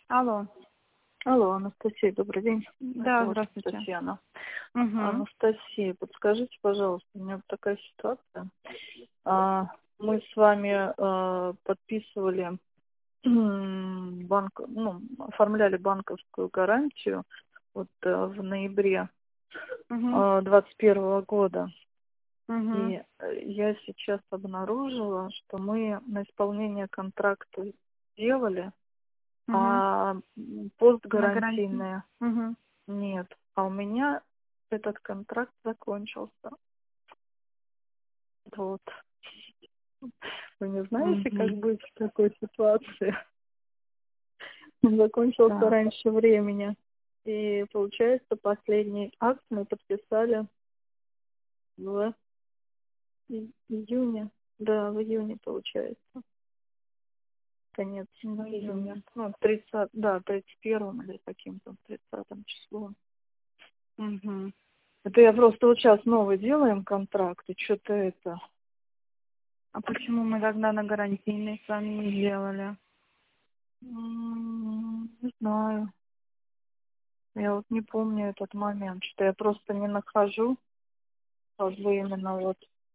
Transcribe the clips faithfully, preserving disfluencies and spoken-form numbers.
Алло. Алло, Анастасия, добрый день. Да, Это вот здравствуйте. Татьяна. Угу. Анастасия, подскажите, пожалуйста, у меня вот такая ситуация. А, Мы с вами а, подписывали м, банк, ну, оформляли банковскую гарантию вот а, в ноябре Угу. а, двадцать первого года. Угу. И э, я сейчас обнаружила, что мы на исполнение контракта сделали, Угу. а м, На гарантии. постгарантийные Угу. нет. А у меня этот контракт закончился. Вот. Вы не знаете, как Угу. быть в такой ситуации? Он закончился Так. раньше времени. И получается, последний акт мы подписали в и- июне. Да, в июне получается. Конец В июня. июне. Ну, тридцать, да, тридцать первым или каким-то тридцатым числом. Угу. Это я просто вот сейчас новый делаем контракт, и что-то это... А почему мы тогда на гарантийной с вами не сделали? м, Не знаю. Я вот не помню этот момент, что я просто не нахожу, как бы именно вот.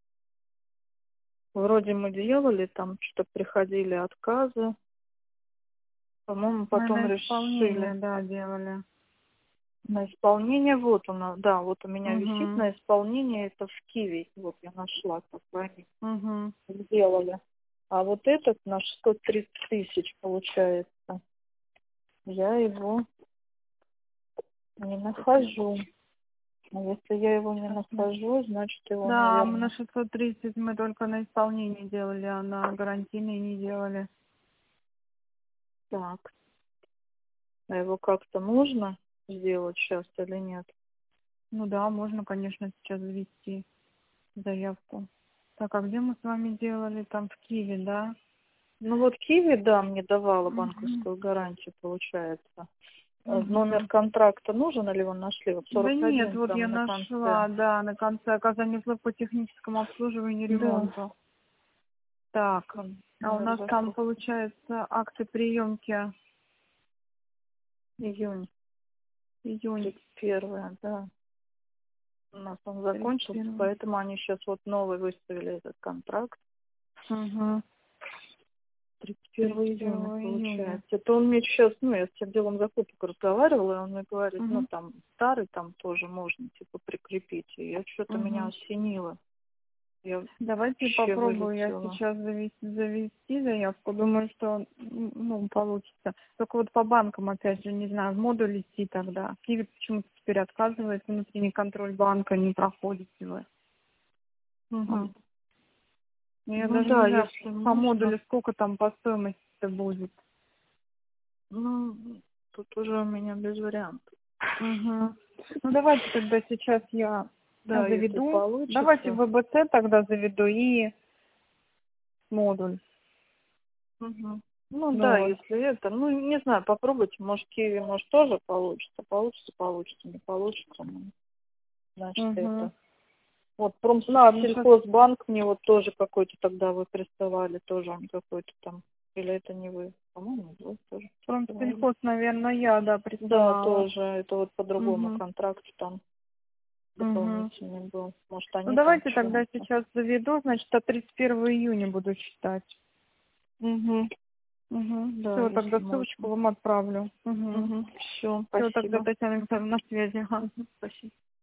Вроде мы делали, там что-то приходили отказы. По-моему, Мы потом на решили. исполнение, да, делали. На исполнение, вот оно, да, вот у меня висит Угу. на исполнение, это в Киви, вот я нашла, как они Угу. сделали. А вот этот на шестьсот тридцать тысяч получается. Я его не нахожу. А если я его не нахожу, значит его, Да, мы на наверное, шестьсот тридцать мы только на исполнение делали, а на гарантийной не делали. так. А его как-то можно сделать сейчас или нет? Ну да, можно, конечно, сейчас завести заявку. Так, а где мы с вами делали? Там в Киеве, да? Ну вот Киви, да, мне давала Угу. банковскую гарантию, получается. Э, Номер Угу. контракта нужен или он нашли? Вот Да сорок нет, один вот я там на конце. нашла, да, на конце оказание услуг по техническому обслуживанию и Да, ремонту. Так, там а у номер нас там заказа. получается акты приемки Июнь, июнь тридцать первое, да. У нас он тридцать закончился, первого. поэтому они сейчас вот новый выставили этот контракт. Угу. тридцать первого тридцать июня первого июня. получается. Это он мне сейчас, ну, я с отделом закупок разговаривала, и он мне говорит, ну, Угу. там, старый там тоже можно, типа, прикрепить. И я что-то меня Угу. осенило. Я Давайте вообще попробую я вылетела. сейчас завести, завести заявку. Думаю, что м, ну, получится. Только вот по банкам, опять же, не знаю, в модуль идти тогда. Киви почему-то теперь отказывает, внутренний контроль банка не проходите вы. Угу. Ну, я Ну даже не да, знаю, если по можно. модулю сколько там по стоимости-то будет. Ну, тут уже у меня без вариантов. Угу. Ну, давайте тогда сейчас я Да, если заведу. Давайте получится. в ВБЦ тогда заведу и модуль. Угу. Ну Ну да, вот. если это, ну не знаю, попробуйте, может Киви, может тоже получится. Получится, получится, не получится, ну, значит Угу. это. Вот Промснаб, Ну, сейчас Сельхозбанк мне вот тоже какой-то тогда вы приставали, тоже он какой-то там. Или это не вы? По-моему, вы тоже приставали. промсельхоз, наверное, я, да, Да, приставала. тоже. Это вот по другому Угу. контракту там Угу. дополнительный был. Может, Ну, они там давайте тогда чего-то. сейчас заведу, значит, от тридцать первого июня буду считать. Угу. Угу. Да, Все, если тогда ссылочку можно. вам отправлю. Угу. Угу. Все, Все, тогда, спасибо. Татьяна Викторовна, на связи. Ага. Мгм. Спасибо.